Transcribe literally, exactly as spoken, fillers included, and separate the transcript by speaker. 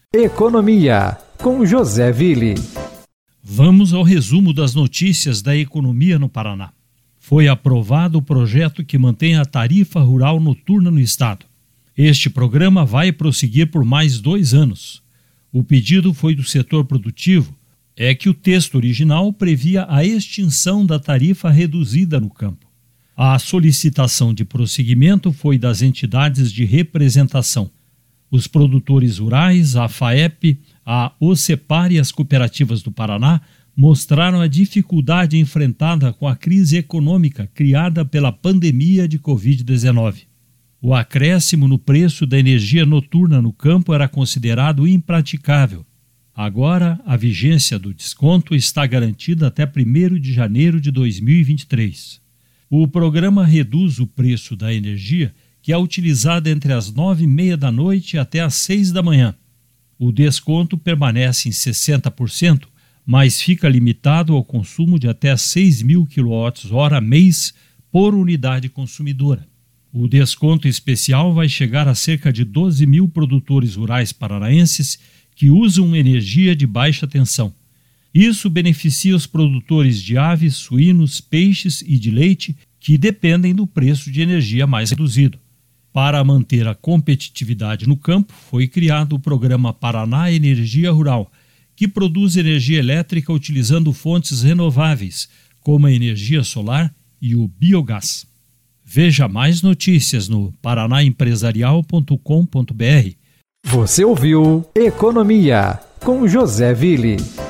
Speaker 1: Economia, com José Ville.
Speaker 2: Vamos ao resumo das notícias da economia no Paraná. Foi aprovado o projeto que mantém a tarifa rural noturna no estado. Este programa vai prosseguir por mais dois anos. O pedido foi do setor produtivo, é que o texto original previa a extinção da tarifa reduzida no campo. A solicitação de prosseguimento foi das entidades de representação. Os produtores rurais, a FAEP, a OCEPAR e as cooperativas do Paraná mostraram a dificuldade enfrentada com a crise econômica criada pela pandemia de covid dezenove. O acréscimo no preço da energia noturna no campo era considerado impraticável. Agora, a vigência do desconto está garantida até primeiro de janeiro de dois mil e vinte e três. O programa reduz o preço da energia que é utilizada entre as nove e meia da noite até as seis da manhã. O desconto permanece em sessenta por cento, mas fica limitado ao consumo de até seis mil quilowatts-hora mês por unidade consumidora. O desconto especial vai chegar a cerca de doze mil produtores rurais paranaenses que usam energia de baixa tensão. Isso beneficia os produtores de aves, suínos, peixes e de leite que dependem do preço de energia mais reduzido. Para manter a competitividade no campo, foi criado o programa Paraná Energia Rural, que produz energia elétrica utilizando fontes renováveis, como a energia solar e o biogás. Veja mais notícias no paranaempresarial ponto com ponto br.
Speaker 1: Você ouviu Economia, com José Ville.